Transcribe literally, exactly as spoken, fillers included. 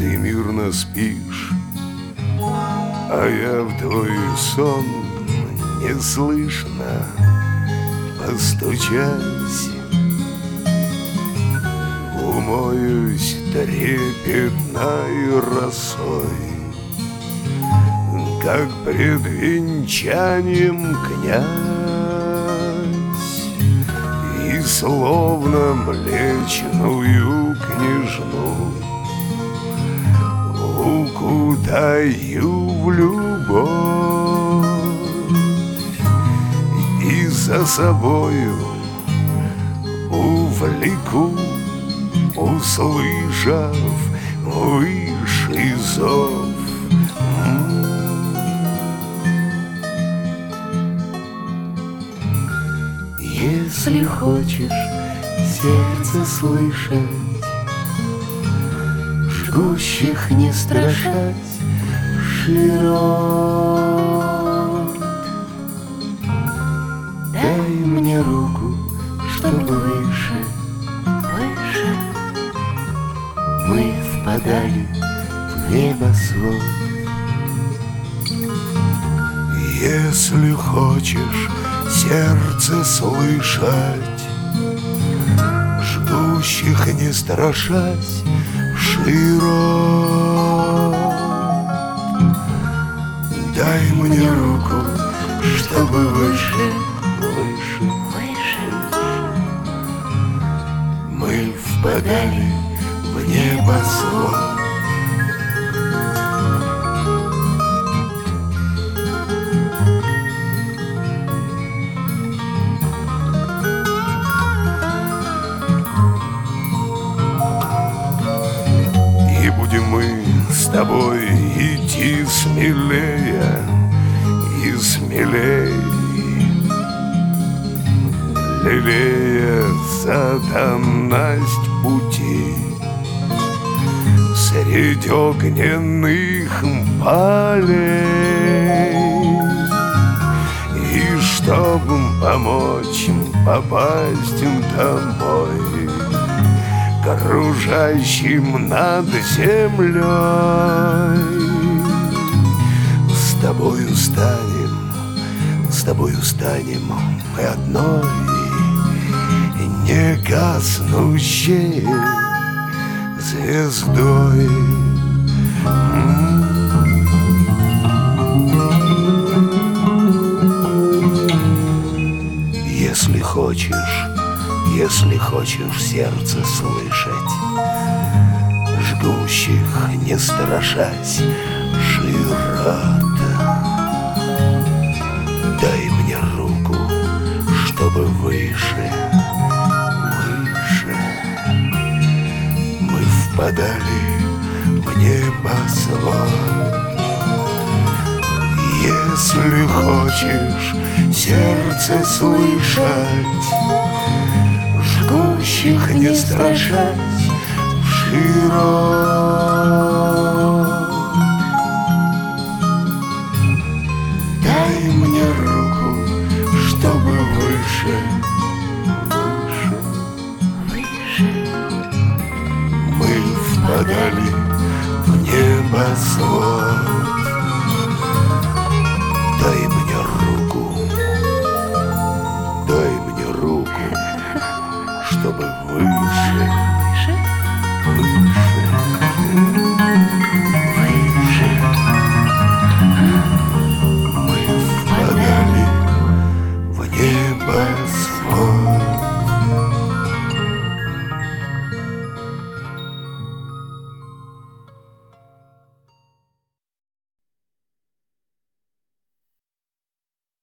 ты мирно спишь, а я в твой сон неслышно постучась, умоюсь трепетной росой, как пред венчанием князь, и словно млечную княжну укутаю в любовь и за собою увлеку, услышав высший зов. Если хочешь сердце слышать, жгущих не страшать широт, дай мне руку, чтобы выше, выше мы впадали в небосвод. Если хочешь сердце слышать, жгущих не страшась широт, дай мне руку, чтобы выше, выше, Выше мы впадали в небосвод. И будем мы с тобой идти смелее и смелее, лелея сатанасть пути средь огненных полей. И чтоб помочь попасть домой кружащим над землей, с тобою станем, с тобою станем мы одной не гаснущей звездой. Если хочешь, если хочешь сердце слышать, жгущих не страшась широт, дай мне руку, чтобы выше, выше мы впадали в небосвод. Если хочешь сердце слышать, жгущих не страшась широт, дай мне руку, чтобы выше, выше, выше мы впадали в небосвод.